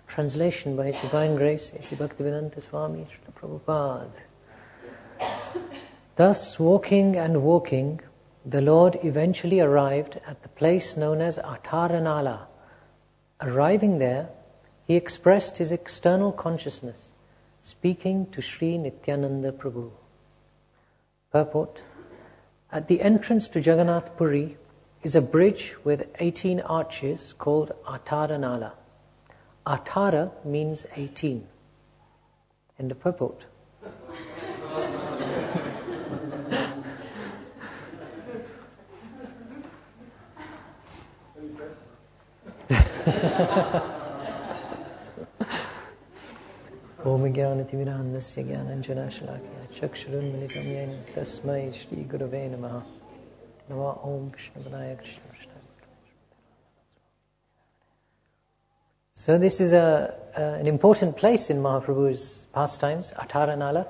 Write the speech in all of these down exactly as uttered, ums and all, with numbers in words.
Translation by His Divine Grace, A C Bhaktivedanta Swami Srila Prabhupada. Thus, walking and walking, the Lord eventually arrived at the place known as Ataranala. Arriving there, He expressed His external consciousness, speaking to Sri Nityananda Prabhu. Purport: at the entrance to Jagannath Puri is a bridge with eighteen arches called Ataranala. Atara means eighteen. End of purport. Om Jnanatimirandasya Jnananjana Shalakya Chakshurun Militam Yen Tasmai Shri Gurave Namaha. Nama Om Vishnupadaya Krishna Krishna. So this is a, uh, an important place in Mahaprabhu's pastimes, Ataranala.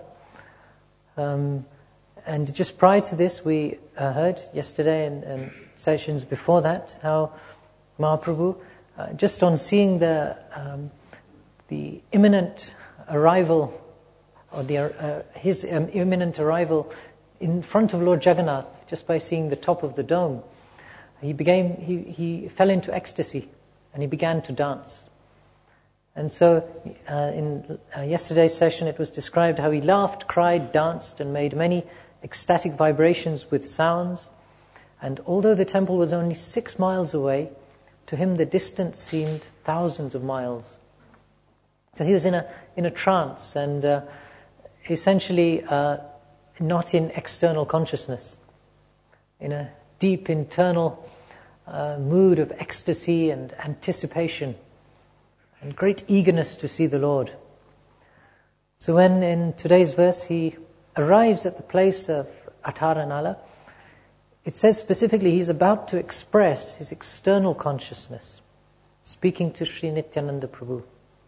Um, and just prior to this, we uh, heard yesterday and, and sessions before that how Mahaprabhu, uh, just on seeing the um, the imminent arrival, or the uh, his um, imminent arrival in front of Lord Jagannath, just by seeing the top of the dome, he became he he fell into ecstasy, and he began to dance. And so, uh, in uh, yesterday's session, it was described how he laughed, cried, danced, and made many ecstatic vibrations with sounds. And although the temple was only six miles away, to him the distance seemed thousands of miles. So he was in a in a trance, and uh, essentially uh, not in external consciousness, in a deep internal uh, mood of ecstasy and anticipation, and great eagerness to see the Lord. So when in today's verse he arrives at the place of Ataranala, it says specifically he's about to express his external consciousness, speaking to Sri Nityananda Prabhu.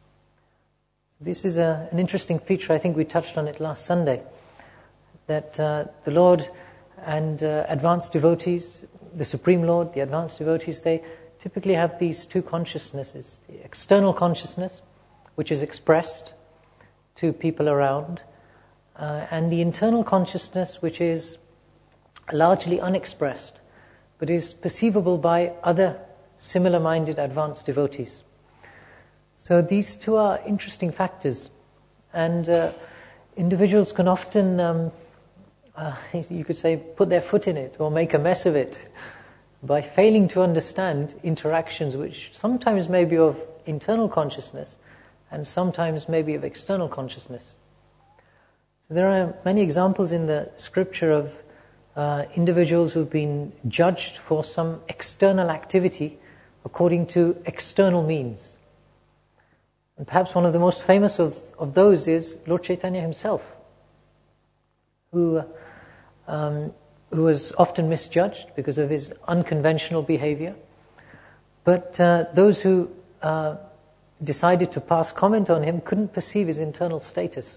This is a, an interesting feature. I think we touched on it last Sunday, that uh, the Lord and uh, advanced devotees, the Supreme Lord, the advanced devotees, they typically have these two consciousnesses. The external consciousness, which is expressed to people around, uh, and the internal consciousness, which is largely unexpressed, but is perceivable by other similar-minded advanced devotees. So these two are interesting factors, and uh, individuals can often, um, uh, you could say, put their foot in it or make a mess of it by failing to understand interactions which sometimes may be of internal consciousness and sometimes may be of external consciousness. So there are many examples in the scripture of uh, individuals who've been judged for some external activity according to external means. And perhaps one of the most famous of, of those is Lord Chaitanya himself, who um, who was often misjudged because of his unconventional behavior. But uh, those who uh, decided to pass comment on him couldn't perceive his internal status.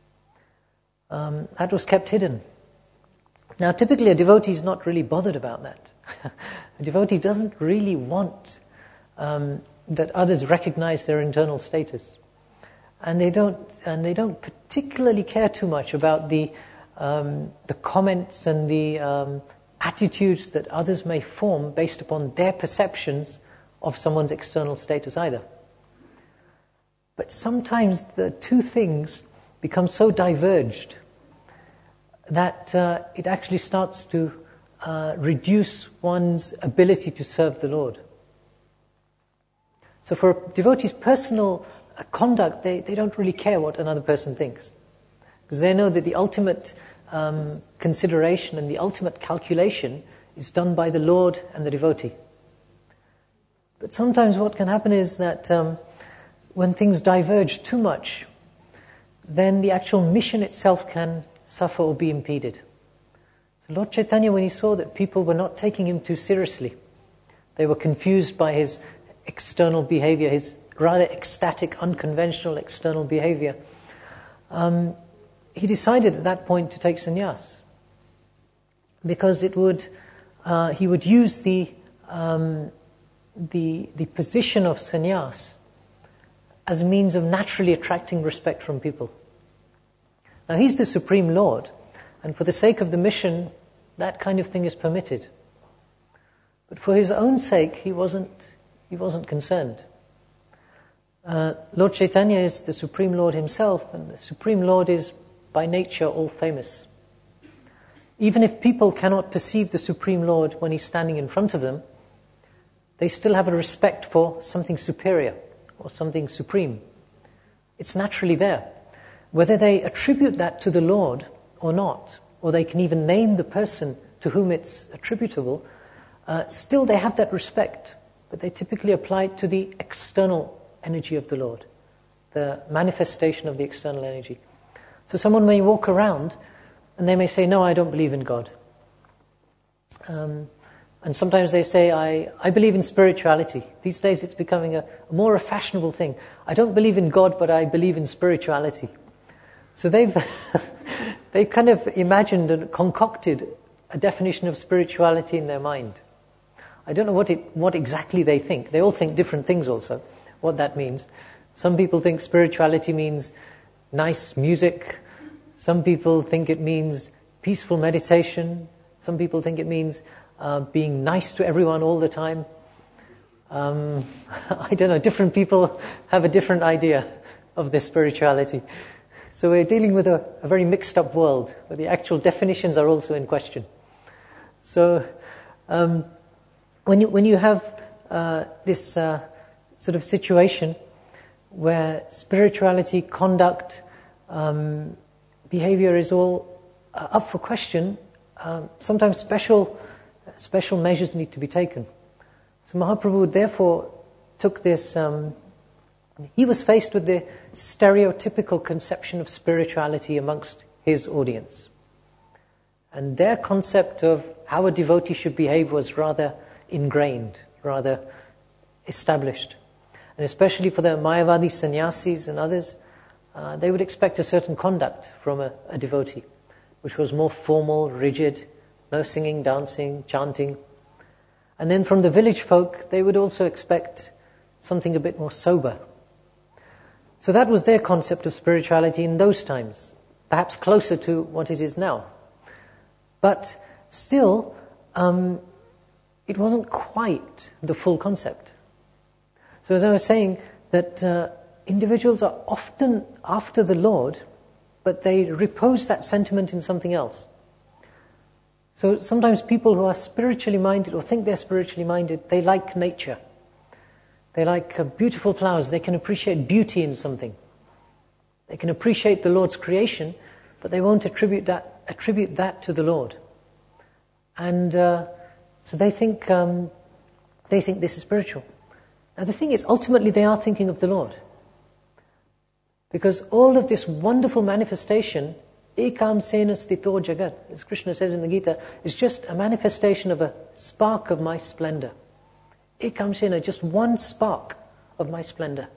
Um, that was kept hidden. Now, typically a devotee is not really bothered about that. A devotee doesn't really want um, that others recognize their internal status, and they don't and they don't particularly care too much about the um, the comments and the um, attitudes that others may form based upon their perceptions of someone's external status either. But sometimes the two things become so diverged that uh, it actually starts to uh, reduce one's ability to serve the Lord. So for a devotee's personal uh, conduct, they, they don't really care what another person thinks, because they know that the ultimate um, consideration and the ultimate calculation is done by the Lord and the devotee. But sometimes what can happen is that um, when things diverge too much, then the actual mission itself can suffer or be impeded. So Lord Chaitanya, when he saw that people were not taking him too seriously, they were confused by his external behavior, his rather ecstatic, unconventional external behavior, um, he decided at that point to take sannyas, because it would uh, he would use the um, the the position of sannyas as a means of naturally attracting respect from people. Now, he's the Supreme Lord, and for the sake of the mission, that kind of thing is permitted. But for his own sake, he wasn't, he wasn't concerned. Uh, Lord Chaitanya is the Supreme Lord himself, and the Supreme Lord is by nature all famous. Even if people cannot perceive the Supreme Lord when he's standing in front of them, they still have a respect for something superior or something supreme. It's naturally there. Whether they attribute that to the Lord or not, or they can even name the person to whom it's attributable, uh, still they have that respect, but they typically apply it to the external energy of the Lord, the manifestation of the external energy. So someone may walk around and they may say, no, I don't believe in God. Um, and sometimes they say, I, I believe in spirituality. These days it's becoming a, a more a fashionable thing. I don't believe in God, but I believe in spirituality. So they've they've kind of imagined and concocted a definition of spirituality in their mind. I don't know what it what exactly they think. They all think different things also, what that means. Some people think spirituality means nice music. Some people think it means peaceful meditation. Some people think it means uh, being nice to everyone all the time. Um, I don't know, different people have a different idea of this spirituality. So we're dealing with a, a very mixed up world, where the actual definitions are also in question. So um, when you when you have uh, this uh, sort of situation where spirituality, conduct, um, behavior is all uh, up for question, um, sometimes special special measures need to be taken. So Mahaprabhu therefore took this. Um, he was faced with the stereotypical conception of spirituality amongst his audience, and their concept of how a devotee should behave was rather ingrained, rather established. And especially for the Mayavadi sannyasis and others, uh, they would expect a certain conduct from a, a devotee, which was more formal, rigid, no singing, dancing, chanting. And then from the village folk, they would also expect something a bit more sober. So that was their concept of spirituality in those times, perhaps closer to what it is now. But still, um, it wasn't quite the full concept. So as I was saying, that uh, individuals are often after the Lord, but they repose that sentiment in something else. So sometimes people who are spiritually minded or think they're spiritually minded, they like nature. They like uh, beautiful flowers. They can appreciate beauty in something. They can appreciate the Lord's creation, but they won't attribute that attribute that to the Lord. And uh, so they think um, they think this is spiritual. Now the thing is, ultimately they are thinking of the Lord. Because all of this wonderful manifestation, ekam sena stito jagat, as Krishna says in the Gita, is just a manifestation of a spark of my splendor. Ekam sena, just one spark of my splendor.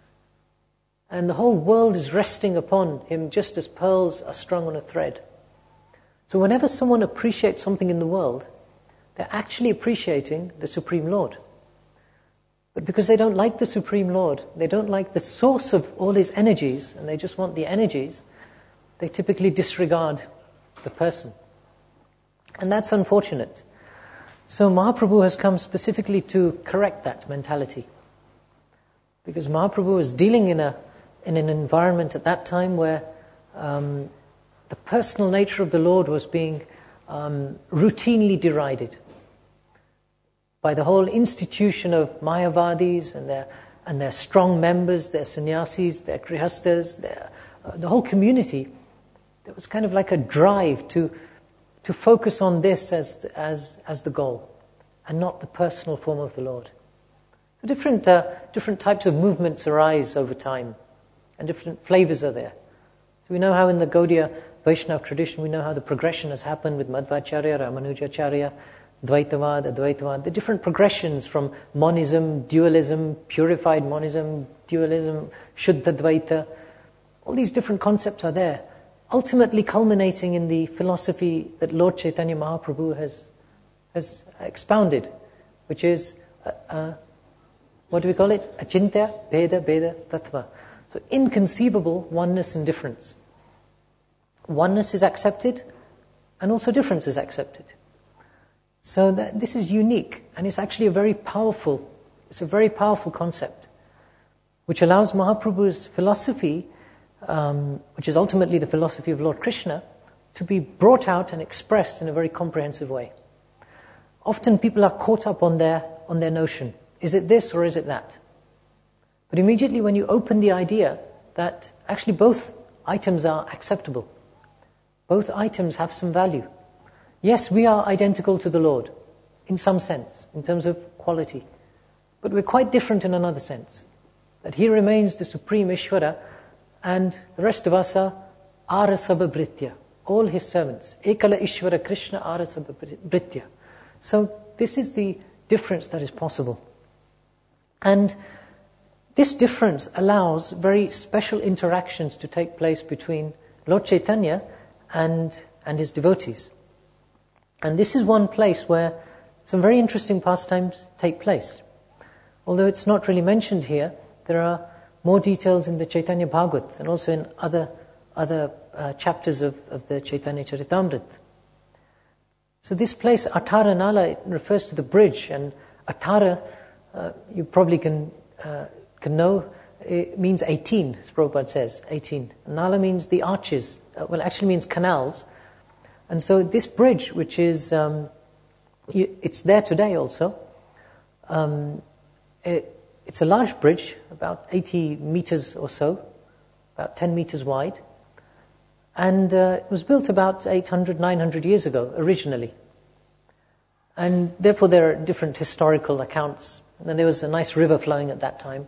And the whole world is resting upon him just as pearls are strung on a thread. So whenever someone appreciates something in the world, they're actually appreciating the Supreme Lord. But because they don't like the Supreme Lord, they don't like the source of all his energies, and they just want the energies, they typically disregard the person. And that's unfortunate. So Mahaprabhu has come specifically to correct that mentality. Because Mahaprabhu was dealing in a in an environment at that time where um, the personal nature of the Lord was being um, routinely derided by the whole institution of Mayavadis and their and their strong members, their sannyasis, their grihasthas, their, uh, the whole community. There was kind of like a drive to to focus on this as as as the goal, and not the personal form of the Lord. So different uh, different types of movements arise over time, and different flavors are there. So we know how in the Gaudiya Vaishnava tradition, we know how the progression has happened with Madhvacharya, Ramanujacharya, Dvaitavad, Advaitavad, the different progressions from monism, dualism, purified monism, dualism, Shuddha Dvaita. All these different concepts are there, ultimately culminating in the philosophy that Lord Chaitanya Mahaprabhu has has expounded, which is uh, uh, what do we call it? Achintya Bheda Bheda Tattva. So inconceivable oneness and difference. Oneness is accepted, and also difference is accepted. So that, this is unique, and it's actually a very powerful, it's a very powerful concept, which allows Mahaprabhu's philosophy, um, which is ultimately the philosophy of Lord Krishna, to be brought out and expressed in a very comprehensive way. Often people are caught up on their on their notion. Is it this or is it that? But immediately when you open the idea that actually both items are acceptable, both items have some value. Yes, we are identical to the Lord in some sense, in terms of quality, but we're quite different in another sense. That He remains the Supreme Ishvara, and the rest of us are Arasabha all His servants. Ekala Ishvara Krishna Arasabha. So this is the difference that is possible. And this difference allows very special interactions to take place between Lord Chaitanya and, and His devotees. And this is one place where some very interesting pastimes take place. Although it's not really mentioned here, there are more details in the Chaitanya Bhagavat and also in other other uh, chapters of, of the Chaitanya Charitamrita. So this place, Atara Nala, it refers to the bridge, and Atara, uh, you probably can uh, can know, it means eighteen, as Prabhupada says, eighteen. Nala means the arches, uh, well, actually means canals. And so this bridge, which is, um, it's there today also, um, it, it's a large bridge, about eighty meters or so, about ten meters wide, and uh, it was built about eight hundred, nine hundred years ago, originally. And therefore there are different historical accounts. And then there was a nice river flowing at that time.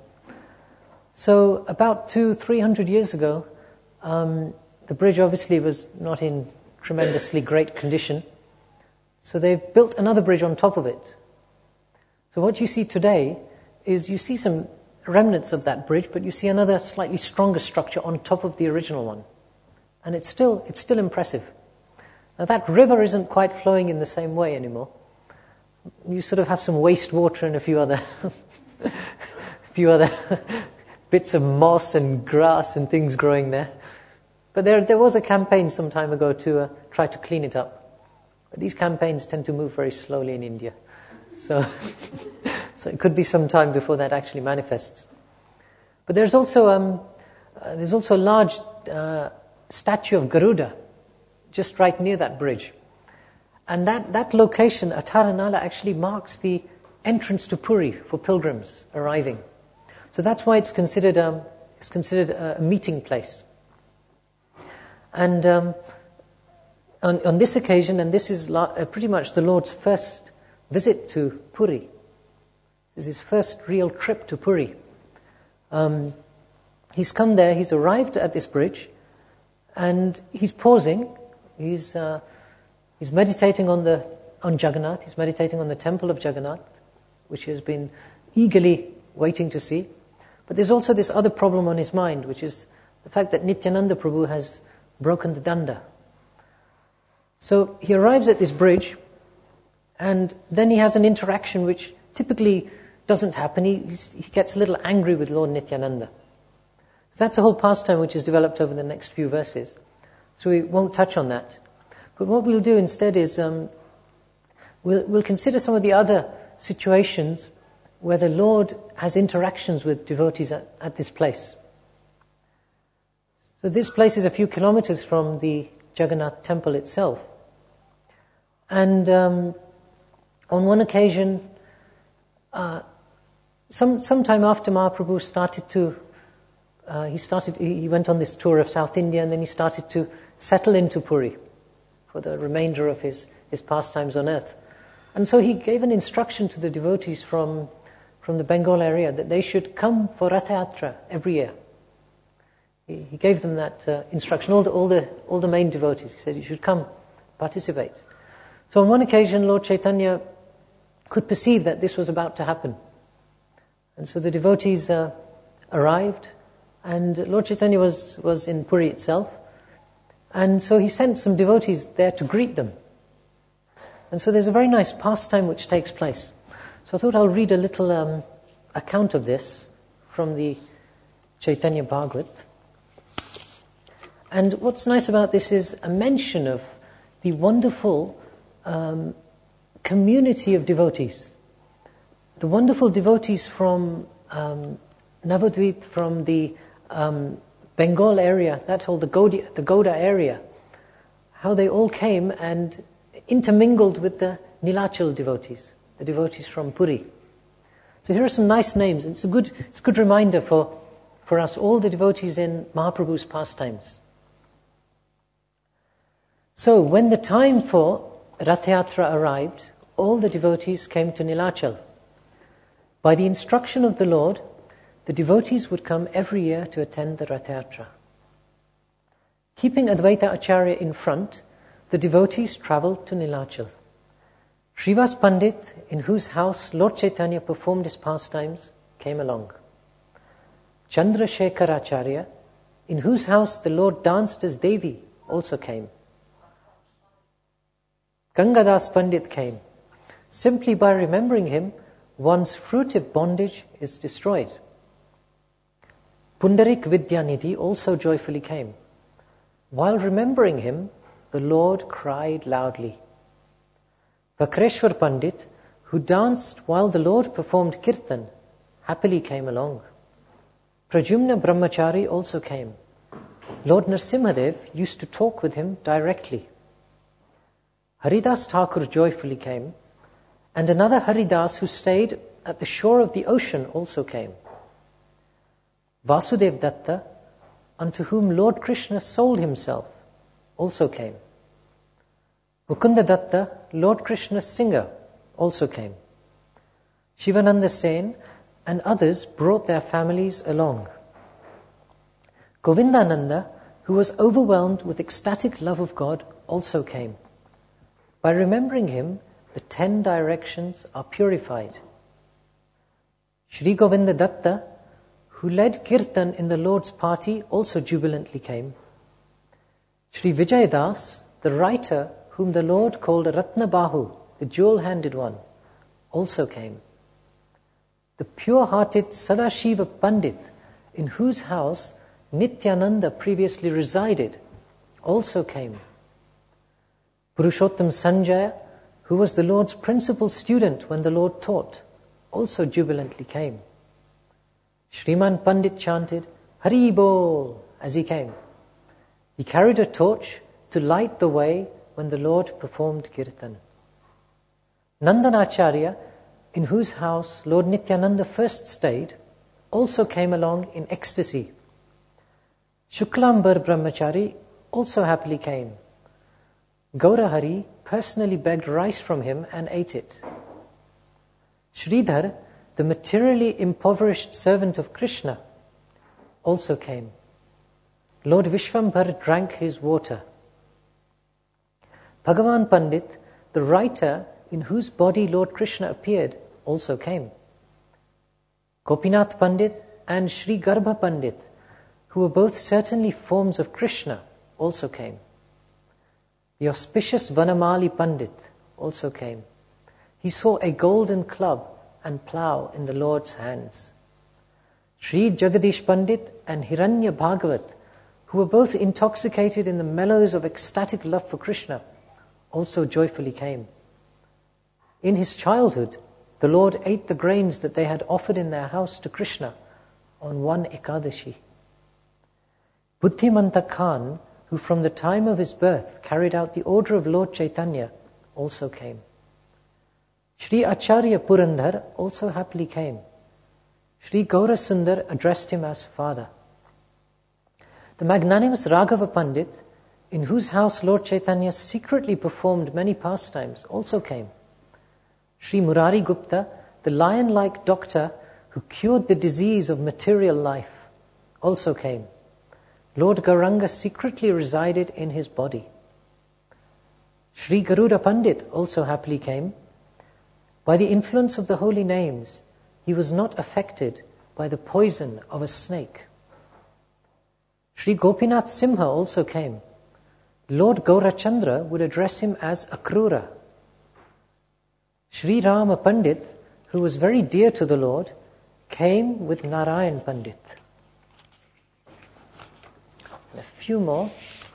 So about two, three hundred years ago, um, the bridge obviously was not in tremendously great condition. So they've built another bridge on top of it. So what you see today is you see some remnants of that bridge, but you see another slightly stronger structure on top of the original one. And it's still it's still impressive. Now that river isn't quite flowing in the same way anymore. You sort of have some wastewater and a few other a few other bits of moss and grass and things growing there. But there there was a campaign some time ago to uh, try to clean it up. But these campaigns tend to move very slowly in India. So so it could be some time before that actually manifests. But there's also um, uh, there's also a large uh, statue of Garuda just right near that bridge. And that, that location, Atara Nala, actually marks the entrance to Puri for pilgrims arriving. So that's why it's considered um, it's considered a meeting place. And um, on, on this occasion, and this is la- uh, pretty much the Lord's first visit to Puri. This is his first real trip to Puri. Um, he's come there, he's arrived at this bridge, and he's pausing. He's uh, he's meditating on the on Jagannath. He's meditating on the temple of Jagannath, which he has been eagerly waiting to see. But there's also this other problem on his mind, which is the fact that Nityananda Prabhu has broken the danda. So he arrives at this bridge, and then he has an interaction which typically doesn't happen. He, he gets a little angry with Lord Nityananda. So that's a whole pastime which is developed over the next few verses. So we won't touch on that. But what we'll do instead is um, we'll, we'll consider some of the other situations where the Lord has interactions with devotees at, at this place. So this place is a few kilometers from the Jagannath temple itself. And um, on one occasion, uh, some sometime after Mahaprabhu started to, uh, he started, he went on this tour of South India, and then he started to settle into Puri for the remainder of his, his pastimes on earth. And so he gave an instruction to the devotees from, from the Bengal area that they should come for Ratha Yatra every year. He, he gave them that uh, instruction, all the, all, the, all the main devotees. He said, you should come, participate. So on one occasion, Lord Chaitanya could perceive that this was about to happen. And so the devotees uh, arrived, and Lord Chaitanya was, was in Puri itself. And so he sent some devotees there to greet them. And so there's a very nice pastime which takes place. So I thought I'll read a little um, account of this from the Chaitanya Bhagavat. And what's nice about this is a mention of the wonderful um, community of devotees. The wonderful devotees from um, Navadvip, from the um, Bengal area, that's all the Gauda, the Gauda area, how they all came and intermingled with the Nilachal devotees, the devotees from Puri. So here are some nice names. It's a good, it's a good reminder for, for us, all the devotees in Mahaprabhu's pastimes. So when the time for Rath Yatra arrived, all the devotees came to Nilachal. By the instruction of the Lord, the devotees would come every year to attend the Rath Yatra. Keeping Advaita Acharya in front, the devotees travelled to Nilachal. Srivas Pandit, in whose house Lord Chaitanya performed his pastimes, came along. Chandrasekhar Acharya, in whose house the Lord danced as Devi, also came. Gangadas Pandit came. Simply by remembering him, one's fruitive bondage is destroyed. Pundarik Vidyanidhi also joyfully came. While remembering him, the Lord cried loudly. Vakreshwar Pandit, who danced while the Lord performed kirtan, happily came along. Pradyumna Brahmachari also came. Lord Nrsimhadev used to talk with him directly. Haridas Thakur joyfully came, and another Haridas who stayed at the shore of the ocean also came. Vasudev Datta, unto whom Lord Krishna sold himself, also came. Mukunda Datta, Lord Krishna's singer, also came. Shivananda Sen and others brought their families along. Govindananda, who was overwhelmed with ecstatic love of God, also came. By remembering him, the ten directions are purified. Shri Govinda Datta, who led Kirtan in the Lord's party, also jubilantly came. Shri Vijayadas, the writer whom the Lord called Ratna Bahu, the jewel-handed one, also came. The pure-hearted Sadashiva Pandit, in whose house Nityananda previously resided, also came. Purushottam Sanjaya, who was the Lord's principal student when the Lord taught, also jubilantly came. Shriman Pandit chanted, Hari Bol, as he came. He carried a torch to light the way when the Lord performed kirtan. Nandanacharya, in whose house Lord Nityananda first stayed, also came along in ecstasy. Shuklambar Brahmachari also happily came. Gaurahari personally begged rice from him and ate it. Sridhar, the materially impoverished servant of Krishna, also came. Lord Vishvambhar drank his water. Bhagavan Pandit, the writer in whose body Lord Krishna appeared, also came. Gopinath Pandit and Sri Garbha Pandit, who were both certainly forms of Krishna, also came. The auspicious Vanamali Pandit also came. He saw a golden club and plough in the Lord's hands. Sri Jagadish Pandit and Hiranya Bhagavat, who were both intoxicated in the mellows of ecstatic love for Krishna, also joyfully came. In his childhood, the Lord ate the grains that they had offered in their house to Krishna on one Ekadashi. Buddhimanta Khan, who from the time of his birth carried out the order of Lord Chaitanya, also came. Sri Acharya Purandhar also happily came. Sri Gaurasundar addressed him as father. The magnanimous Raghava Pandit, in whose house Lord Chaitanya secretly performed many pastimes, also came. Sri Murari Gupta, the lion-like doctor who cured the disease of material life, also came. Lord Gauranga secretly resided in his body. Sri Garuda Pandit also happily came. By the influence of the holy names, he was not affected by the poison of a snake. Sri Gopinath Simha also came. Lord Gaurachandra would address him as Akrura. Sri Rama Pandit, who was very dear to the Lord, came with Narayan Pandit. And a few more.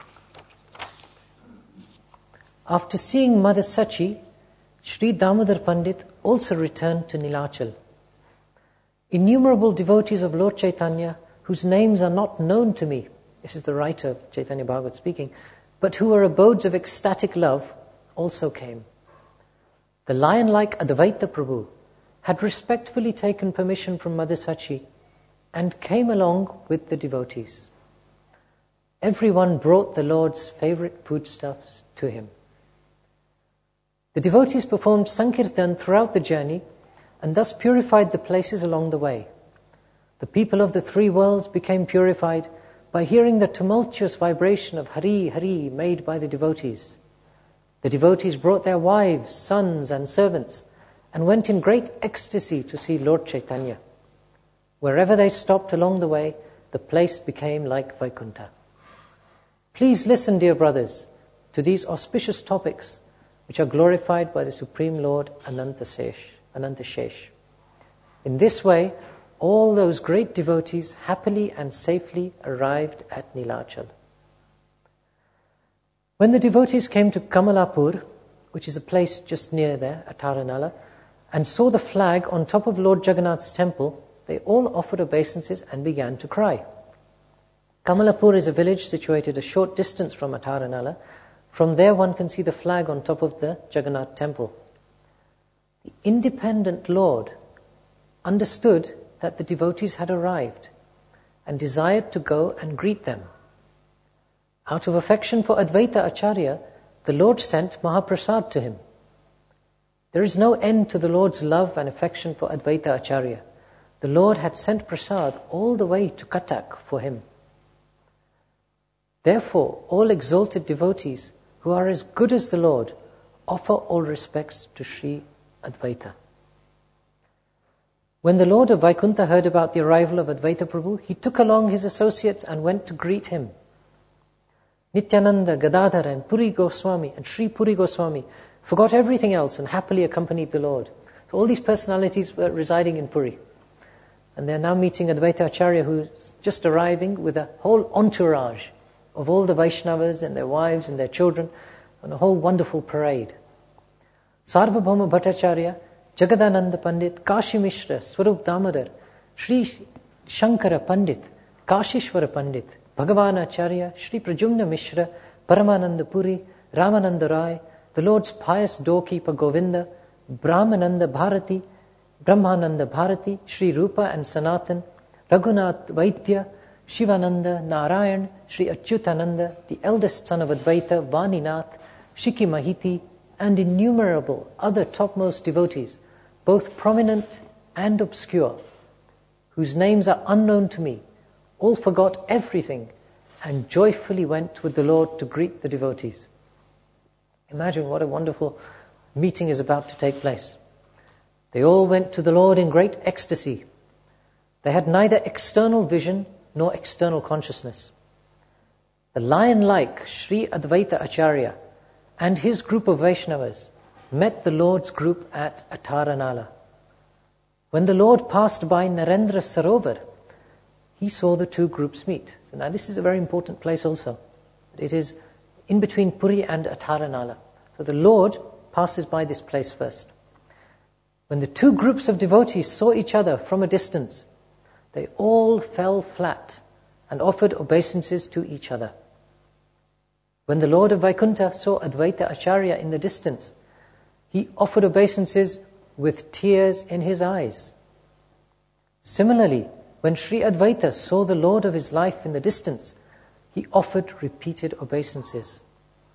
After seeing Mother Sachi, Sri Damodar Pandit also returned to Nilachal. Innumerable devotees of Lord Chaitanya, whose names are not known to me, this is the writer, Chaitanya Bhagavat speaking, but who are abodes of ecstatic love, also came. The lion-like Advaita Prabhu had respectfully taken permission from Mother Sachi and came along with the devotees. Everyone brought the Lord's favorite foodstuffs to him. The devotees performed Sankirtan throughout the journey and thus purified the places along the way. The people of the three worlds became purified by hearing the tumultuous vibration of Hari Hari made by the devotees. The devotees brought their wives, sons and servants and went in great ecstasy to see Lord Chaitanya. Wherever they stopped along the way, the place became like Vaikuntha. Please listen, dear brothers, to these auspicious topics which are glorified by the Supreme Lord Anantasesh, Anantashesh. In this way, all those great devotees happily and safely arrived at Nilachal. When the devotees came to Kamalapur, which is a place just near there, at Taranala, and saw the flag on top of Lord Jagannath's temple, they all offered obeisances and began to cry. Kamalapur is a village situated a short distance from Taranala. From there one can see the flag on top of the Jagannath temple. The independent Lord understood that the devotees had arrived and desired to go and greet them. Out of affection for Advaita Acharya, the Lord sent Mahaprasad to him. There is no end to the Lord's love and affection for Advaita Acharya. The Lord had sent Prasad all the way to Cuttack for him. Therefore, all exalted devotees who are as good as the Lord offer all respects to Sri Advaita. When the Lord of Vaikuntha heard about the arrival of Advaita Prabhu, he took along his associates and went to greet him. Nityananda, Gadadhara and Puri Goswami and Sri Puri Goswami forgot everything else and happily accompanied the Lord. So all these personalities were residing in Puri. And they're now meeting Advaita Acharya, who's just arriving with a whole entourage of all the Vaishnavas and their wives and their children on a whole wonderful parade. Sarvabhauma Bhattacharya, Jagadananda Pandit, Kashi Mishra, Swarup Damodar, Sri Shankara Pandit, Kashishwara Pandit, Bhagavan Acharya, Sri Prajumna Mishra, Paramananda Puri, Ramananda Rai, the Lord's pious doorkeeper Govinda, Brahmananda Bharati, Brahmananda Bharati, Sri Rupa and Sanatan, Raghunath Vaidya, Shivananda, Narayan, Sri Achyutananda, the eldest son of Advaita, Vaninath, Shiki Mahiti, and innumerable other topmost devotees, both prominent and obscure, whose names are unknown to me, all forgot everything and joyfully went with the Lord to greet the devotees. Imagine what a wonderful meeting is about to take place. They all went to the Lord in great ecstasy. They had neither external vision nor external consciousness. The lion-like Sri Advaita Acharya and his group of Vaishnavas met the Lord's group at Taranala. When the Lord passed by Narendra Sarovar, he saw the two groups meet. So now this is a very important place also. It is in between Puri and Taranala. So the Lord passes by this place first. When the two groups of devotees saw each other from a distance, they all fell flat and offered obeisances to each other. When the Lord of Vaikuntha saw Advaita Acharya in the distance, he offered obeisances with tears in his eyes. Similarly, when Sri Advaita saw the Lord of his life in the distance, he offered repeated obeisances.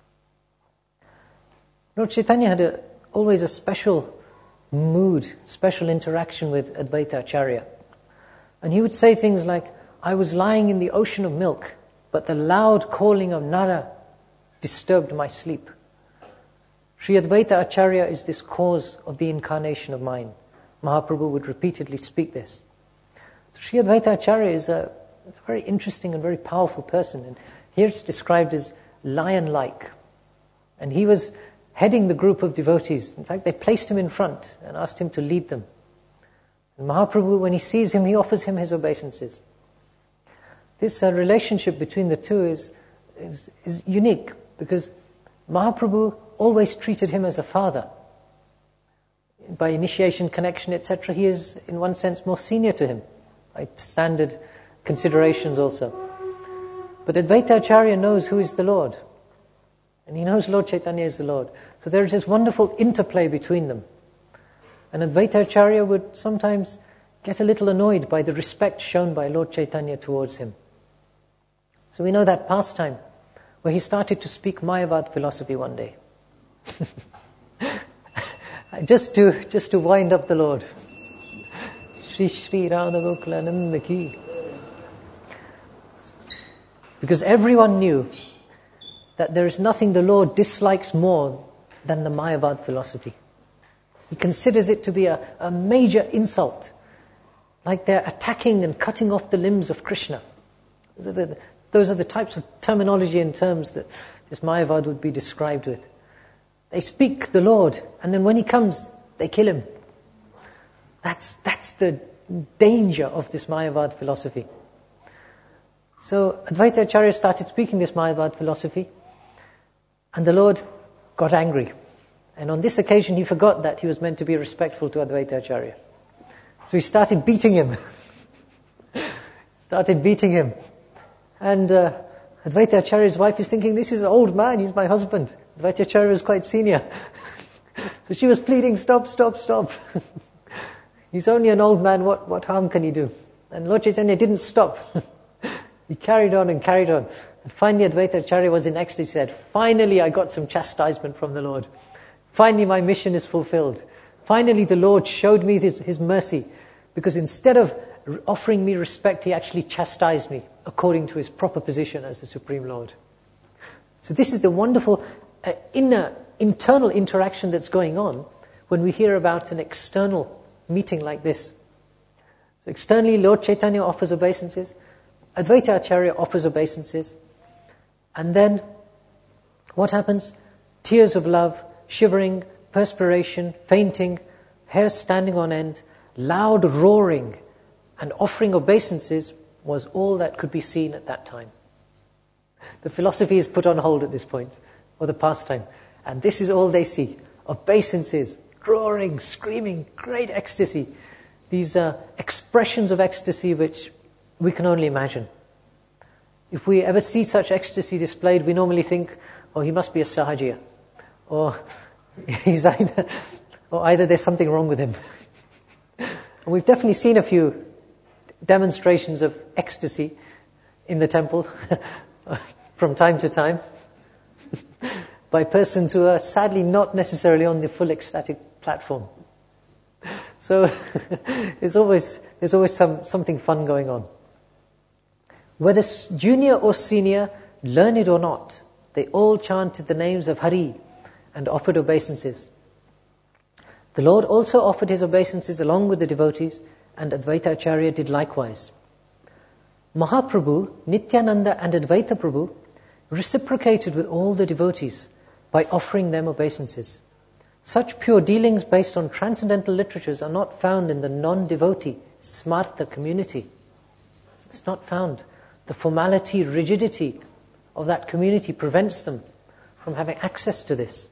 Lord Chaitanya had a, always a special mood, special interaction with Advaita Acharya. And he would say things like, I was lying in the ocean of milk, but the loud calling of Nara disturbed my sleep. Sri Advaita Acharya is this cause of the incarnation of mind. Mahaprabhu would repeatedly speak this. So Sri Advaita Acharya is a, a very interesting and very powerful person. And here it's described as lion-like. And he was heading the group of devotees. In fact, they placed him in front and asked him to lead them. Mahaprabhu, when he sees him, he offers him his obeisances. This uh, relationship between the two is, is, is unique because Mahaprabhu always treated him as a father. By initiation, connection, et cetera, he is, in one sense, more senior to him, by standard considerations also. But Advaita Acharya knows who is the Lord, and he knows Lord Chaitanya is the Lord. So there is this wonderful interplay between them. And Advaita Acharya would sometimes get a little annoyed by the respect shown by Lord Chaitanya towards him. So we know that pastime, where he started to speak Mayavad philosophy one day. just to just to wind up the Lord. Shri Shri Radha Gokulananda Ki. Because everyone knew that there is nothing the Lord dislikes more than the Mayavad philosophy. He considers it to be a, a major insult, like they're attacking and cutting off the limbs of Krishna. Those are the, those are the types of terminology and terms that this Mayavad would be described with. They speak the Lord, and then when he comes, they kill him. That's, that's the danger of this Mayavad philosophy. So Advaita Acharya started speaking this Mayavad philosophy, and the Lord got angry. And on this occasion he forgot that he was meant to be respectful to Advaita Acharya. So he started beating him. started beating him. And uh, Advaita Acharya's wife is thinking, this is an old man, he's my husband. Advaita Acharya is quite senior. So she was pleading, stop, stop, stop. He's only an old man, what, what harm can he do? And Lord Chaitanya didn't stop. He carried on and carried on. And finally Advaita Acharya was in ecstasy. He said, finally I got some chastisement from the Lord. Finally my mission is fulfilled. Finally the Lord showed me his, his mercy. Because instead of offering me respect, he actually chastised me according to his proper position as the Supreme Lord. So this is the wonderful uh, inner, internal interaction that's going on when we hear about an external meeting like this. So externally, Lord Chaitanya offers obeisances, Advaita Acharya offers obeisances, and then what happens? Tears of love, shivering, perspiration, fainting, hair standing on end, loud roaring, and offering obeisances was all that could be seen at that time. The philosophy is put on hold at this point, or the pastime, and this is all they see. Obeisances, roaring, screaming, great ecstasy. These are expressions of ecstasy which we can only imagine. If we ever see such ecstasy displayed, we normally think, oh, he must be a sahajiya, or he's either, or either there's something wrong with him. And we've definitely seen a few demonstrations of ecstasy in the temple from time to time by persons who are sadly not necessarily on the full ecstatic platform. So there's always there's always some something fun going on. Whether junior or senior, learned or not, they all chanted the names of Hari and offered obeisances. The Lord also offered his obeisances along with the devotees, and Advaita Acharya did likewise. Mahaprabhu, Nityananda and Advaita Prabhu reciprocated with all the devotees by offering them obeisances. Such pure dealings based on transcendental literatures are not found in the non-devotee Smartha community. It's not found. The formality, rigidity of that community prevents them from having access to this.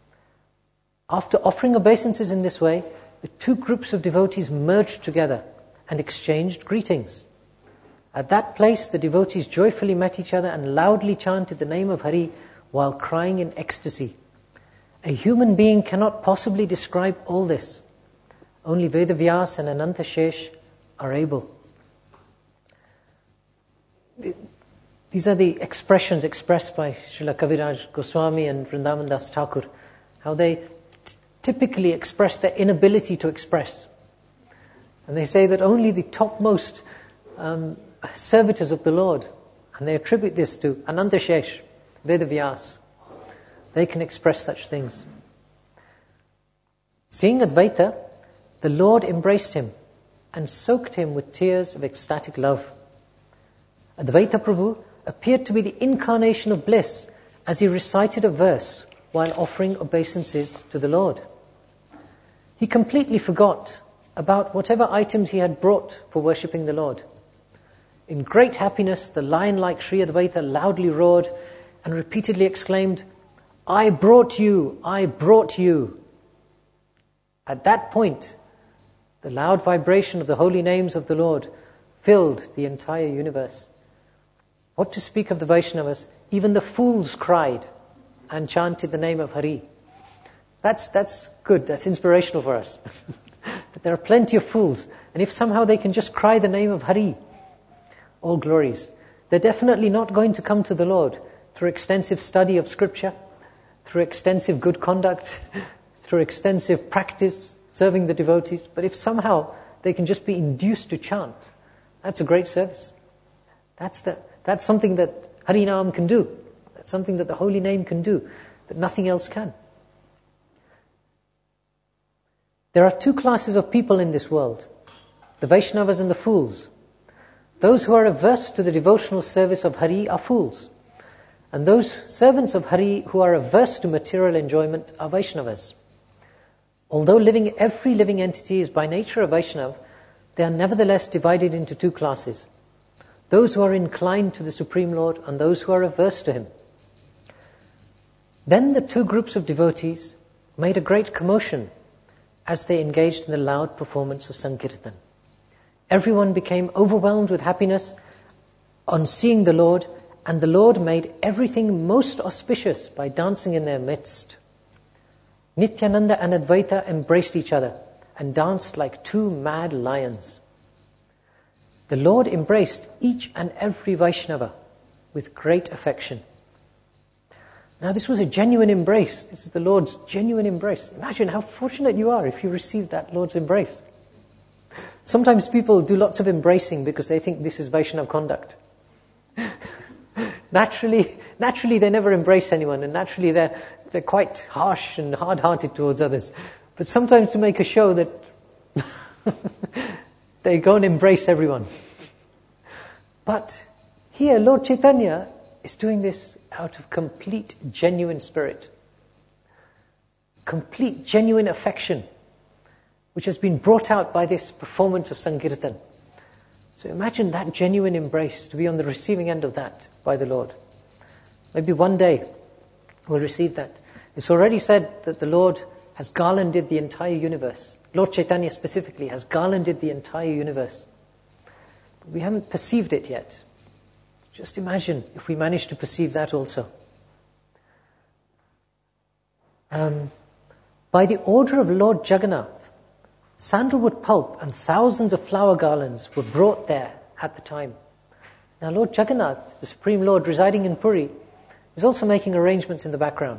After offering obeisances in this way, the two groups of devotees merged together and exchanged greetings. At that place, the devotees joyfully met each other and loudly chanted the name of Hari while crying in ecstasy. A human being cannot possibly describe all this. Only Vedavyas and Ananta Shesh are able. These are the expressions expressed by Srila Kaviraj Goswami and Vrindavan Das Thakur, how they t- typically express their inability to express. And they say that only the topmost um, servitors of the Lord, and they attribute this to Ananta Shesh, Vedavyas, they can express such things. Seeing Advaita, the Lord embraced him and soaked him with tears of ecstatic love. Advaita Prabhu appeared to be the incarnation of bliss as he recited a verse while offering obeisances to the Lord. He completely forgot about whatever items he had brought for worshipping the Lord. In great happiness, the lion-like Sri Advaita loudly roared and repeatedly exclaimed, "I brought you, I brought you." At that point, the loud vibration of the holy names of the Lord filled the entire universe. What to speak of the Vaishnavas? Even the fools cried and chanted the name of Hari. That's, that's good, that's inspirational for us. But there are plenty of fools, and if somehow they can just cry the name of Hari, all glories. They're definitely not going to come to the Lord through extensive study of scripture, through extensive good conduct, through extensive practice, serving the devotees. But if somehow they can just be induced to chant, that's a great service. That's, the, that's something that Harinam can do. That's something that the holy name can do, that nothing else can. There are two classes of people in this world, the Vaishnavas and the fools. Those who are averse to the devotional service of Hari are fools, and those servants of Hari who are averse to material enjoyment are Vaishnavas. Although living, every living entity is by nature a Vaishnava, they are nevertheless divided into two classes. Those who are inclined to the Supreme Lord and those who are averse to Him. Then the two groups of devotees made a great commotion as they engaged in the loud performance of Sankirtan. Everyone became overwhelmed with happiness on seeing the Lord, and the Lord made everything most auspicious by dancing in their midst. Nityananda and Advaita embraced each other and danced like two mad lions. The Lord embraced each and every Vaishnava with great affection. Now this was a genuine embrace. This is the Lord's genuine embrace. Imagine how fortunate you are if you received that Lord's embrace. Sometimes people do lots of embracing because they think this is Vaishnava conduct. naturally, naturally they never embrace anyone, and naturally they're, they're quite harsh and hard-hearted towards others. But sometimes to make a show that they go and embrace everyone. But here Lord Chaitanya is doing this out of complete, genuine spirit. Complete, genuine affection, which has been brought out by this performance of Sankirtan. So imagine that genuine embrace, to be on the receiving end of that by the Lord. Maybe one day we'll receive that. It's already said that the Lord has garlanded the entire universe. Lord Chaitanya specifically has garlanded the entire universe. But we haven't perceived it yet. Just imagine if we manage to perceive that also. Um, by the order of Lord Jagannath, sandalwood pulp and thousands of flower garlands were brought there at the time. Now Lord Jagannath, the Supreme Lord residing in Puri, is also making arrangements in the background.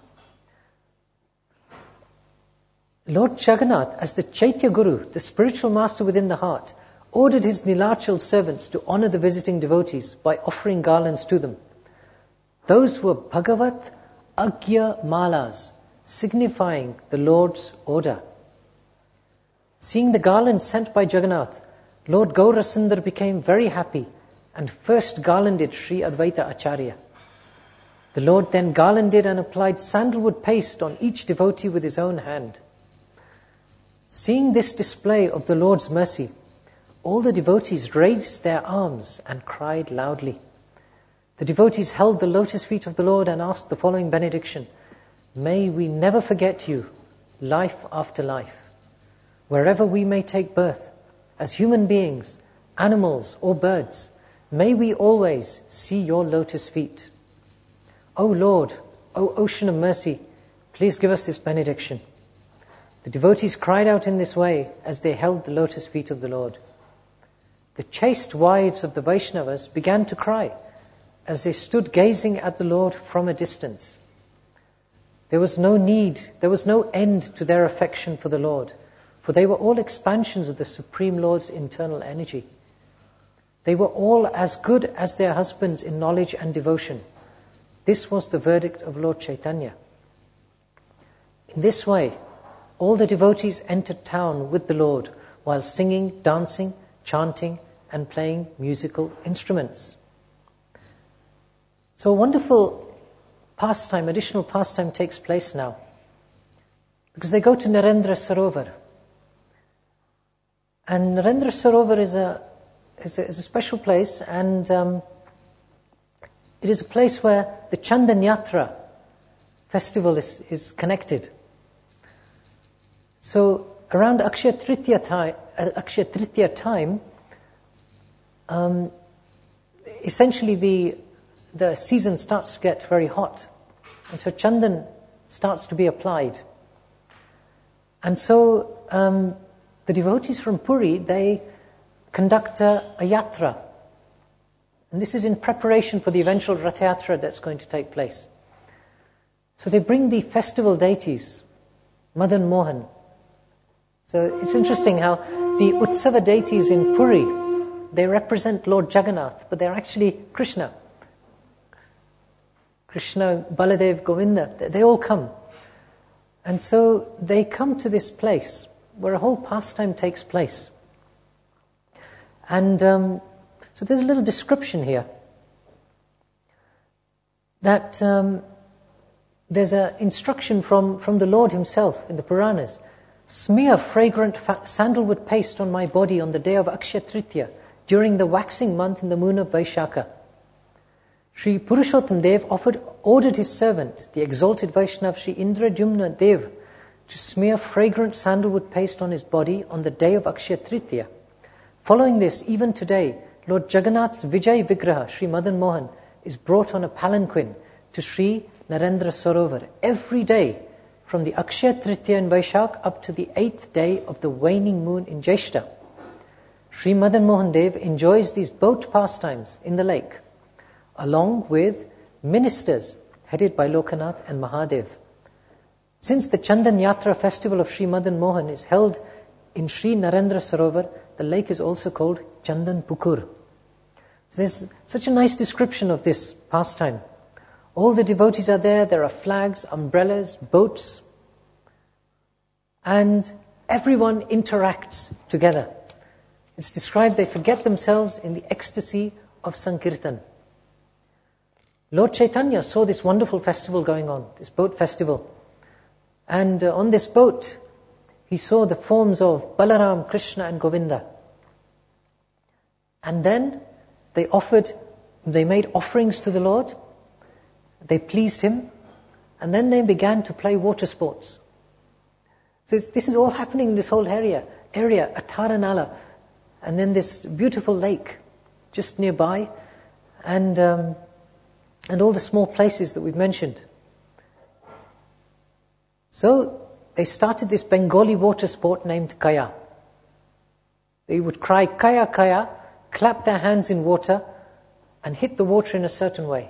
Lord Jagannath, as the Chaitya Guru, the spiritual master within the heart, ordered his Nilachal servants to honor the visiting devotees by offering garlands to them. Those were Bhagavat Agya Malas, signifying the Lord's order. Seeing the garland sent by Jagannath, Lord Gaurasundar became very happy and first garlanded Sri Advaita Acharya. The Lord then garlanded and applied sandalwood paste on each devotee with his own hand. Seeing this display of the Lord's mercy, all the devotees raised their arms and cried loudly. The devotees held the lotus feet of the Lord and asked the following benediction: "May we never forget you, life after life. Wherever we may take birth, as human beings, animals or birds, may we always see your lotus feet. O Lord, O ocean of mercy, please give us this benediction." The devotees cried out in this way as they held the lotus feet of the Lord. The chaste wives of the Vaishnavas began to cry as they stood gazing at the Lord from a distance. There was no need, there was no end to their affection for the Lord, for they were all expansions of the Supreme Lord's internal energy. They were all as good as their husbands in knowledge and devotion. This was the verdict of Lord Chaitanya. In this way, all the devotees entered town with the Lord while singing, dancing, chanting, and playing musical instruments. So a wonderful pastime, additional pastime takes place now. Because they go to Narendra Sarovar. And Narendra Sarovar is a, is a, is a special place, and um, it is a place where the Chandan Yatra festival is, is connected. So around Akshaya Tritiya time, uh, Akshaya Tritiya time um, essentially the, the season starts to get very hot. And so Chandan starts to be applied. And so um, the devotees from Puri, they conduct a, a yatra. And this is in preparation for the eventual Rath Yatra that's going to take place. So they bring the festival deities, Madan Mohan. So it's interesting how the Utsava deities in Puri, they represent Lord Jagannath, but they're actually Krishna. Krishna, Baladev, Govinda, they all come. And so they come to this place where a whole pastime takes place. And um, so there's a little description here that um, there's an instruction from, from the Lord himself in the Puranas. Smear fragrant fa- sandalwood paste on my body on the day of Akshaya Tritiya during the waxing month in the moon of Vaishakha. Sri Purushottam Dev offered, ordered his servant, the exalted Vaishnav Sri Indradyumna Dev, to smear fragrant sandalwood paste on his body on the day of Akshaya Tritiya. Following this, even today, Lord Jagannath's Vijay Vigraha, Sri Madan Mohan, is brought on a palanquin to Sri Narendra Sarovar every day from the Akshaya Tritiya in Vaishak up to the eighth day of the waning moon in Jeshta. Sri Madan Mohan Dev enjoys these boat pastimes in the lake, along with ministers headed by Lokanath and Mahadev. Since the Chandan Yatra festival of Sri Madan Mohan is held in Sri Narendra Sarovar, the lake is also called Chandan Pukur. So there's such a nice description of this pastime. All the devotees are there, there are flags, umbrellas, boats, and everyone interacts together. It's described they forget themselves in the ecstasy of Sankirtan. Lord Chaitanya saw this wonderful festival going on, this boat festival. And uh, on this boat, he saw the forms of Balaram, Krishna and Govinda. And then they offered, they made offerings to the Lord. They pleased him. And then they began to play water sports. So it's, this is all happening in this whole area, area, Ataranala. And then this beautiful lake just nearby. And... Um, and all the small places that we've mentioned. So they started this Bengali water sport named Kaya. They would cry Kaya Kaya, clap their hands in water and hit the water in a certain way.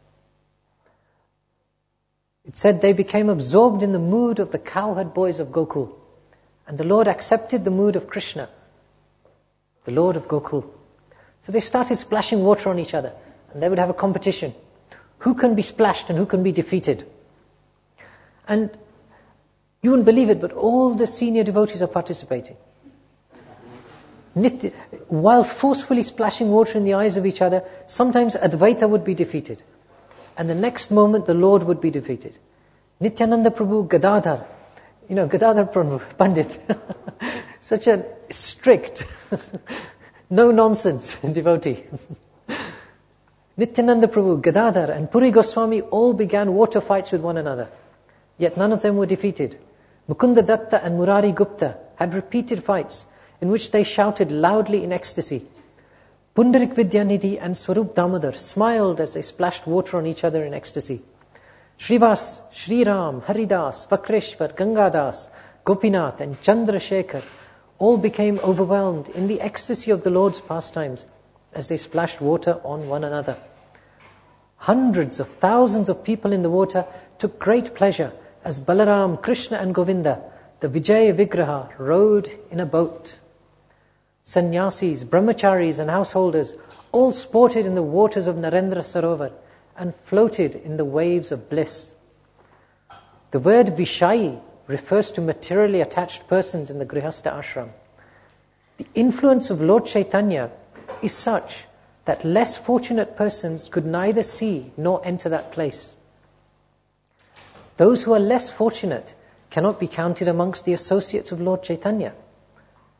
It said they became absorbed in the mood of the cowherd boys of Gokul. And the Lord accepted the mood of Krishna, the Lord of Gokul. So they started splashing water on each other and they would have a competition. Who can be splashed and who can be defeated? And you wouldn't believe it, but all the senior devotees are participating. Nitya, while forcefully splashing water in the eyes of each other, sometimes Advaita would be defeated. And the next moment the Lord would be defeated. Nityananda Prabhu Gadadhar, you know, Gadadhar Prabhu, Pandit, such a strict, no-nonsense devotee. Nityananda Prabhu, Gadadhar and Puri Goswami all began water fights with one another. Yet none of them were defeated. Mukunda Datta and Murari Gupta had repeated fights in which they shouted loudly in ecstasy. Pundarik Vidyanidhi and Swarup Damodar smiled as they splashed water on each other in ecstasy. Srivas, Sriram, Haridas, Vakreshwar, Gangadas, Gopinath and Chandrasekhar all became overwhelmed in the ecstasy of the Lord's pastimes as they splashed water on one another. Hundreds of thousands of people in the water took great pleasure as Balaram, Krishna and Govinda, the Vijaya Vigraha, rode in a boat. Sannyasis, brahmacharis and householders all sported in the waters of Narendra Sarovar and floated in the waves of bliss. The word Vishayi refers to materially attached persons in the Grihastha ashram. The influence of Lord Chaitanya is such that less fortunate persons could neither see nor enter that place. Those who are less fortunate cannot be counted amongst the associates of Lord Chaitanya.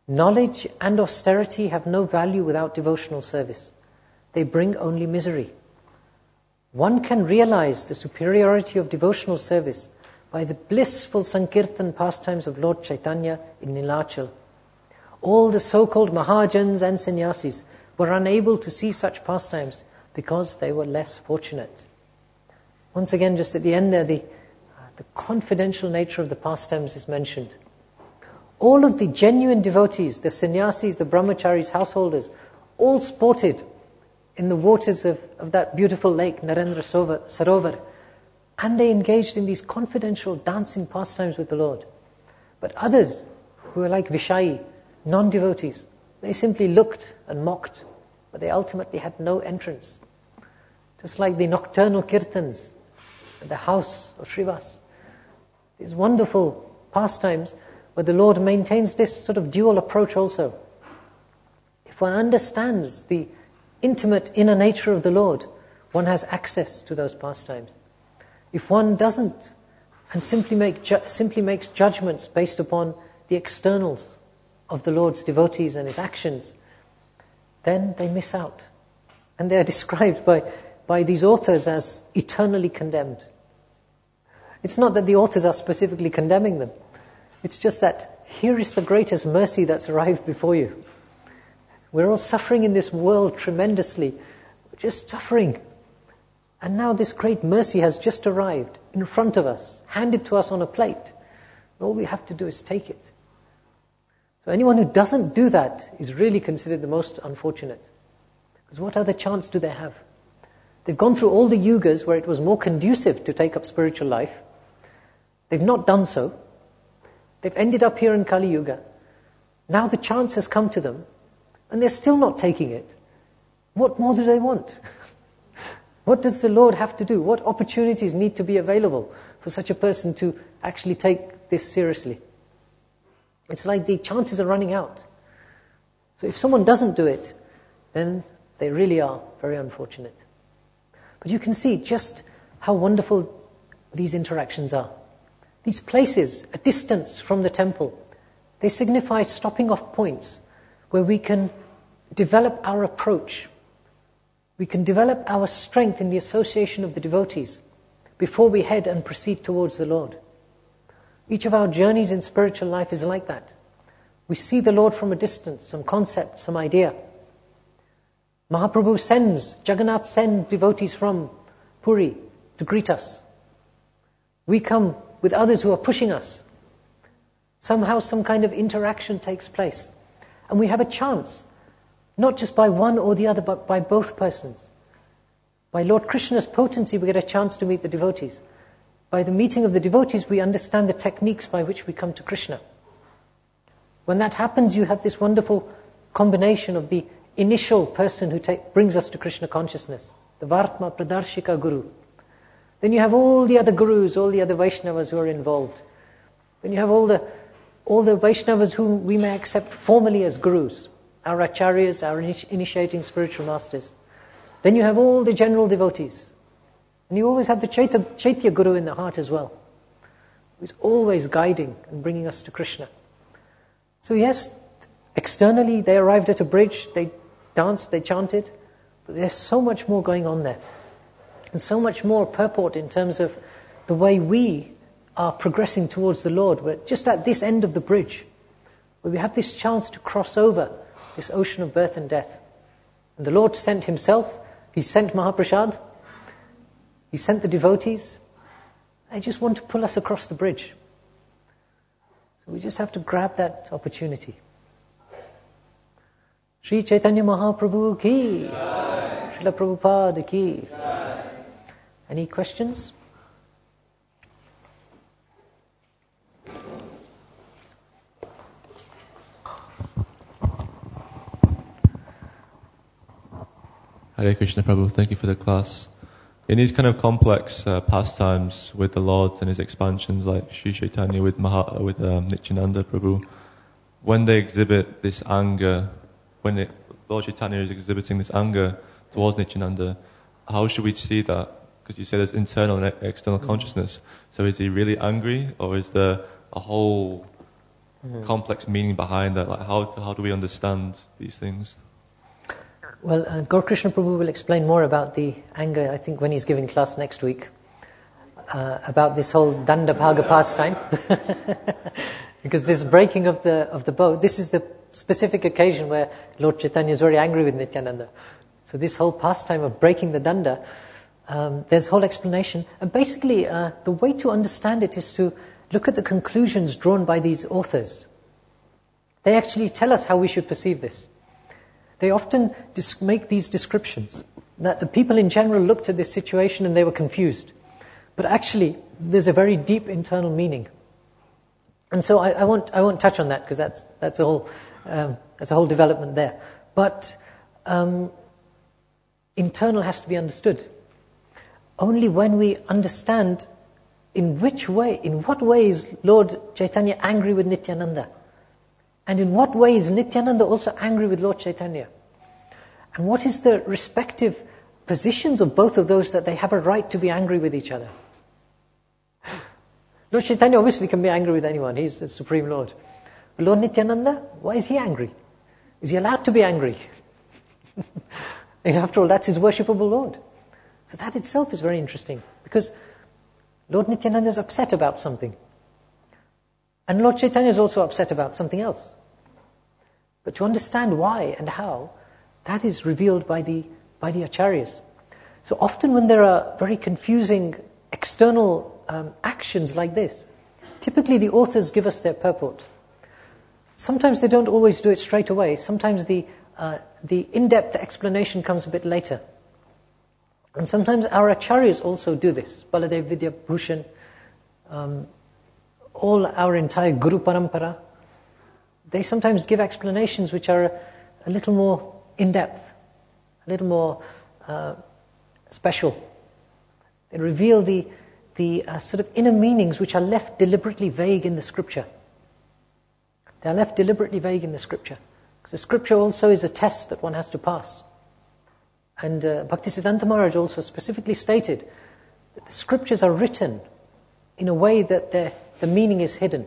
Knowledge and austerity have no value without devotional service. They bring only misery. One can realize the superiority of devotional service by the blissful Sankirtan pastimes of Lord Chaitanya in Nilachal. All the so-called Mahajans and Sannyasis were unable to see such pastimes because they were less fortunate. Once again, just at the end there, the, uh, the confidential nature of the pastimes is mentioned. All of the genuine devotees, the sannyasis, the brahmacharis, householders, all sported in the waters of, of that beautiful lake, Narendra Sarovar, and they engaged in these confidential dancing pastimes with the Lord. But others, who were like Vishayi, non-devotees, they simply looked and mocked, but they ultimately had no entrance. Just like the nocturnal kirtans at the house of Srivas. These wonderful pastimes where the Lord maintains this sort of dual approach also. If one understands the intimate inner nature of the Lord, one has access to those pastimes. If one doesn't, and simply make ju- simply makes judgments based upon the externals of the Lord's devotees and His actions, then they miss out. And they are described by, by these authors as eternally condemned. It's not that the authors are specifically condemning them. It's just that here is the greatest mercy that's arrived before you. We're all suffering in this world tremendously. We're just suffering. And now this great mercy has just arrived in front of us, handed to us on a plate. All we have to do is take it. So anyone who doesn't do that is really considered the most unfortunate. Because what other chance do they have? They've gone through all the yugas where it was more conducive to take up spiritual life. They've not done so. They've ended up here in Kali Yuga. Now the chance has come to them, and they're still not taking it. What more do they want? What does the Lord have to do? What opportunities need to be available for such a person to actually take this seriously? It's like the chances are running out. So if someone doesn't do it, then they really are very unfortunate. But you can see just how wonderful these interactions are. These places, a distance from the temple, they signify stopping off points where we can develop our approach. We can develop our strength in the association of the devotees before we head and proceed towards the Lord. Each of our journeys in spiritual life is like that. We see the Lord from a distance, some concept, some idea. Mahaprabhu sends, Jagannath sends devotees from Puri to greet us. We come with others who are pushing us. Somehow some kind of interaction takes place. And we have a chance, not just by one or the other, but by both persons. By Lord Krishna's potency, we get a chance to meet the devotees. By the meeting of the devotees, we understand the techniques by which we come to Krishna. When that happens, you have this wonderful combination of the initial person who take, brings us to Krishna consciousness, the Vartma Pradarshika Guru. Then you have all the other gurus, all the other Vaishnavas who are involved. Then you have all the all the Vaishnavas whom we may accept formally as gurus, our acharyas, our initi- initiating spiritual masters. Then you have all the general devotees. And you always have the Chaitya, Chaitya Guru in the heart as well, who's always guiding and bringing us to Krishna. So yes, externally they arrived at a bridge, they danced, they chanted, but there's so much more going on there. And so much more purport in terms of the way we are progressing towards the Lord. We're just at this end of the bridge, where we have this chance to cross over this ocean of birth and death. And the Lord sent Himself, He sent Mahaprasad, He sent the devotees. They just want to pull us across the bridge. So we just have to grab that opportunity. Sri Chaitanya Mahaprabhu ki, Srila Prabhupada ki. Any questions? Hare Krishna Prabhu, thank you for the class. In these kind of complex uh, pastimes with the Lord and His expansions, like Sri Chaitanya with Maha, with um, Nityananda Prabhu, when they exhibit this anger, when it, Lord Chaitanya is exhibiting this anger towards Nityananda, how should we see that? Because you said there's internal and external consciousness. So is he really angry, or is there a whole mm. complex meaning behind that. Like how how do we understand these things? Well, uh, Gaur Krishna Prabhu will explain more about the anger, I think, when he's giving class next week, uh, about this whole Danda Bhaga pastime. Because this breaking of the of the bow, this is the specific occasion where Lord Chaitanya is very angry with Nityananda. So this whole pastime of breaking the danda, um, there's a whole explanation. And basically, uh, the way to understand it is to look at the conclusions drawn by these authors. They actually tell us how we should perceive this. They often dis- make these descriptions, that the people in general looked at this situation and they were confused. But actually, there's a very deep internal meaning. And so I, I won't I won't touch on that because that's that's a whole um, that's a whole development there. But um, internal has to be understood. Only when we understand in which way, in what way is Lord Chaitanya angry with Nityananda, and in what way is Nityananda also angry with Lord Chaitanya, and what is the respective positions of both of those that they have a right to be angry with each other. Lord Chaitanya obviously can be angry with anyone. He's the Supreme Lord. But Lord Nityananda, why is he angry? Is he allowed to be angry? And after all, that's his worshipable Lord. So that itself is very interesting. Because Lord Nityananda is upset about something. And Lord Chaitanya is also upset about something else. But to understand why and how, that is revealed by the, by the acharyas. So often when there are very confusing external Um, actions like this, typically the authors give us their purport. Sometimes they don't always do it straight away. Sometimes the uh, the in-depth explanation comes a bit later. And sometimes our acharyas also do this. Baladev Vidya Bhushan, um, all our entire Guru Parampara, they sometimes give explanations which are a, a little more in-depth, a little more uh, special. They reveal the the uh, sort of inner meanings which are left deliberately vague in the scripture. They are left deliberately vague in the scripture. The scripture also is a test that one has to pass. And uh, Bhaktisiddhanta Maharaj also specifically stated that the scriptures are written in a way that the meaning is hidden.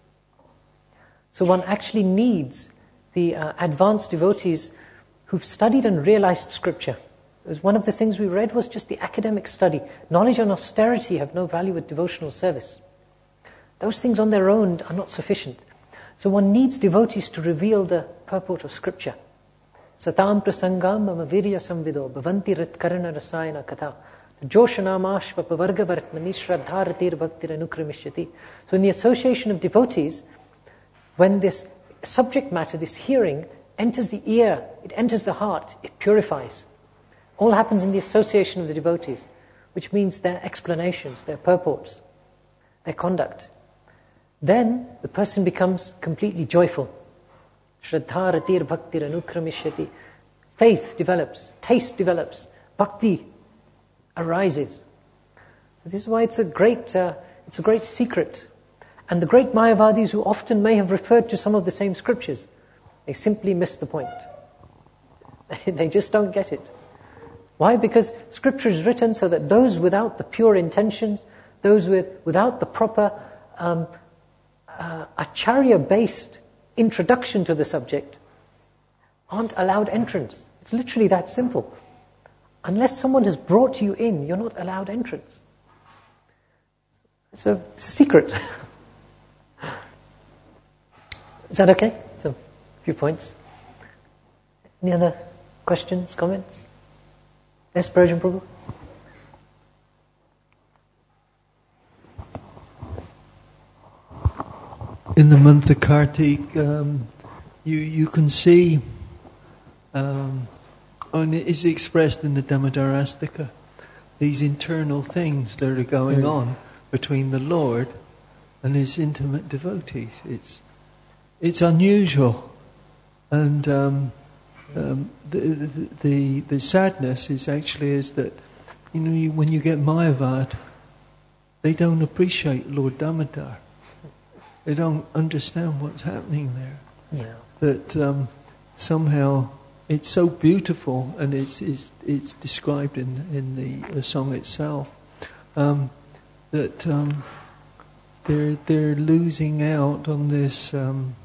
So one actually needs the uh, advanced devotees who've studied and realized scripture. Because one of the things we read was just the academic study. Knowledge and austerity have no value with devotional service. Those things on their own are not sufficient. So one needs devotees to reveal the purport of scripture. Satam prasangam mama virya samvido bhavanti ritkarana rasayana katha joshanamashva pavarga vartmani shraddharatir bhaktir anukrimishyati. So in the association of devotees, when this subject matter, this hearing, enters the ear, it enters the heart, it purifies. All happens in the association of the devotees, which means their explanations, their purports, their conduct. Then the person becomes completely joyful. Shraddha ratir bhaktir anukramishyati. Faith develops, taste develops, bhakti arises. So this is why it's a great, uh, it's a great secret. And the great Mayavadis who often may have referred to some of the same scriptures, they simply miss the point. They just don't get it. Why? Because scripture is written so that those without the pure intentions, those with without the proper um, uh, acharya-based introduction to the subject, aren't allowed entrance. It's literally that simple. Unless someone has brought you in, you're not allowed entrance. It's a, it's a secret. Is that okay? So, a few points. Any other questions, comments? Yes, Prajan Prabhu? In the month of Kartik, um, you you can see, um, and it is expressed in the Damodarastika, these internal things that are going mm. on between the Lord and His intimate devotees. It's it's unusual, and um, um, the, the the the sadness is actually is that you know you, when you get Mayavad, they don't appreciate Lord Damodar. They don't understand what's happening there. Yeah. That um, somehow it's so beautiful, and it's it's, it's described in in the, the song itself. Um, that um, they're they're losing out on this um,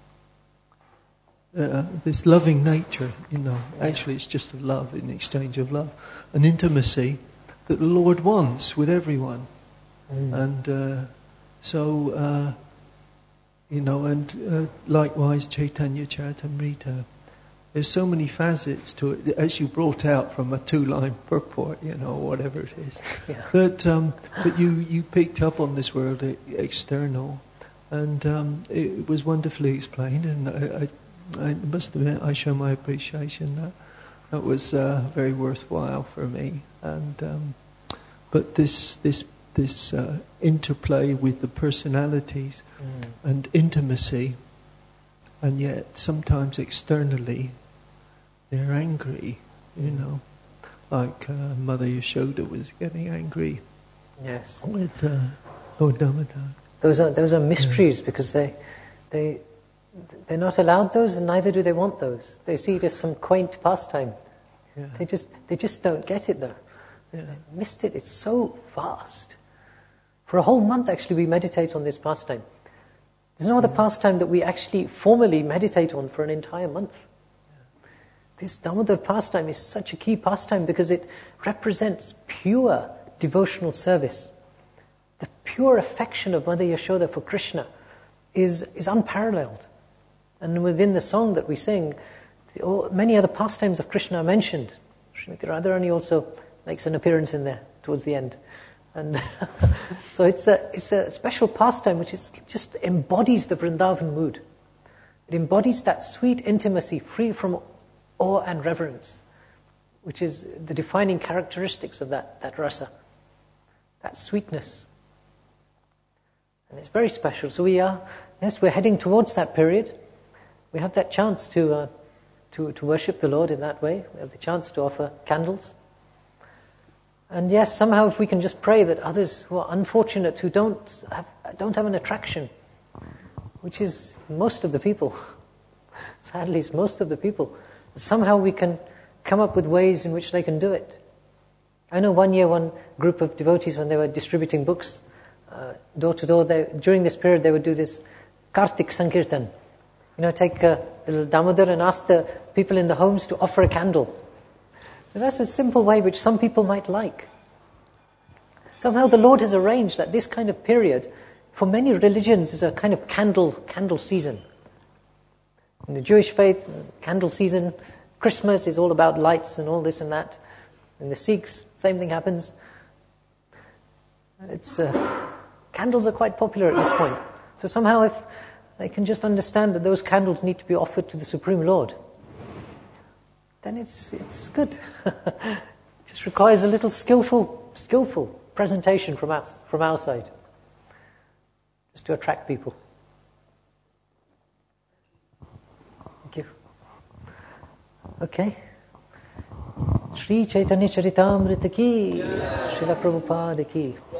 uh, this loving nature. You know, actually, it's just a love, an exchange of love, an intimacy that the Lord wants with everyone, mm. and uh, so uh, you know, and uh, likewise, Chaitanya Charitamrita. There's so many facets to it, as you brought out from a two-line purport, you know, whatever it is. Yeah. That, um, but you, you picked up on this world external, and um, it was wonderfully explained. And I, I, I must admit, I show my appreciation. That that was uh, very worthwhile for me. And um, but this this this uh, interplay with the personalities mm. and intimacy, and yet sometimes externally they're angry, you know, like uh, Mother Yashoda was getting angry. Yes. With uh, Lord Damodar. Those are those are mysteries, yeah. because they they they're not allowed those, and neither do they want those. They see it as some quaint pastime. Yeah. They just they just don't get it though. Yeah. They missed it. It's so vast. For a whole month, actually, we meditate on this pastime. There's no other yeah. pastime that we actually formally meditate on for an entire month. This Damodar pastime is such a key pastime because it represents pure devotional service. The pure affection of Mother Yashoda for Krishna is, is unparalleled. And within the song that we sing, the, oh, many other pastimes of Krishna are mentioned. Srimati Radharani also makes an appearance in there towards the end. And so it's a, it's a special pastime which is, just embodies the Vrindavan mood. It embodies that sweet intimacy free from awe and reverence, which is the defining characteristics of that, that rasa, that sweetness. And it's very special. So we are, yes, we're heading towards that period. We have that chance to, uh, to, to worship the Lord in that way. We have the chance to offer candles. And yes, somehow if we can just pray that others who are unfortunate, who don't have, don't have an attraction, which is most of the people, sadly it's most of the people, somehow we can come up with ways in which they can do it. I know one year one group of devotees, when they were distributing books, uh, door to door, they, during this period they would do this Kartik Sankirtan. You know, take a little Damodar and ask the people in the homes to offer a candle. So that's a simple way which some people might like. Somehow the Lord has arranged that this kind of period, for many religions, is a kind of candle candle season. In the Jewish faith, candle season, Christmas is all about lights and all this and that. In the Sikhs, same thing happens. It's uh, candles are quite popular at this point. So somehow if they can just understand that those candles need to be offered to the Supreme Lord, then it's it's good. It just requires a little skillful skillful presentation from us, from our side, just to attract people. Thank you. Okay. Shri Chaitanya Charitamrita ki, Srila Prabhupada ki.